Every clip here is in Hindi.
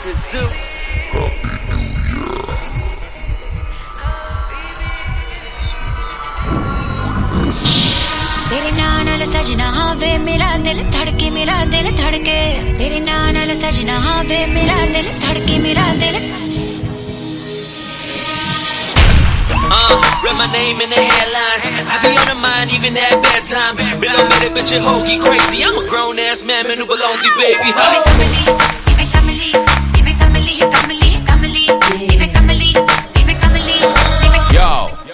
तेरे नाल सजना वे मेरा दिल धड़के, मेरा दिल धड़के। तेरे नाल सजना वे मेरा दिल धड़के, मेरा दिल। Read my name in the headlines. I be on the mind even at bedtime. Bill made it, bitch, hoagie crazy. I'm a grown ass man, man who belong to baby. Yo.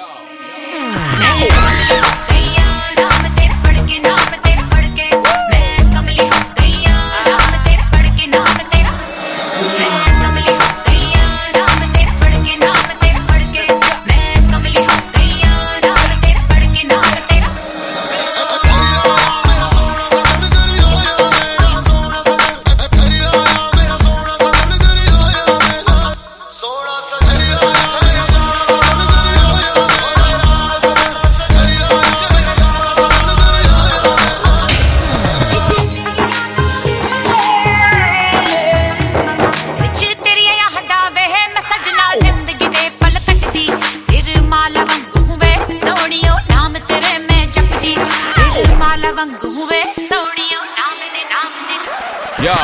Yo.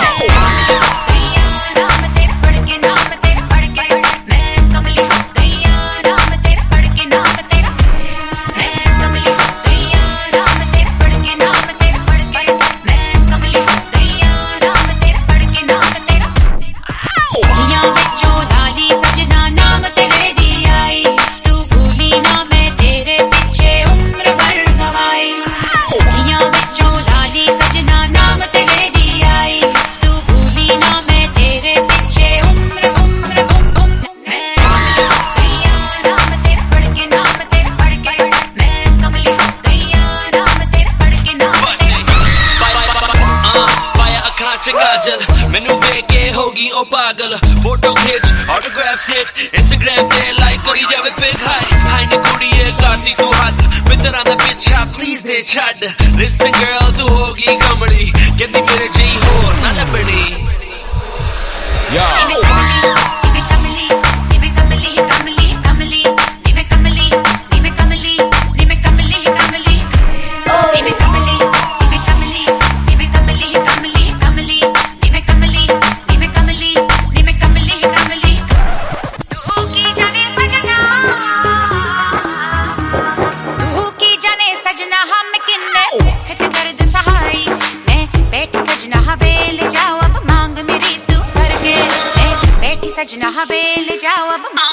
काजल मैनू वेख के होगी ओ पागल फोटो खिंच ऑटोग्राफ सिट इंस्टाग्राम पे लाइक करी जावे पिक हाय नी कुड़ीए गाती तू हाथ मित्रा दा पिछा प्लीज दे छड़ लिसन गर्ल तू होगी कमली कहंदी मेरे जी होर ना लभणी या सजना वे ले जाओ अब।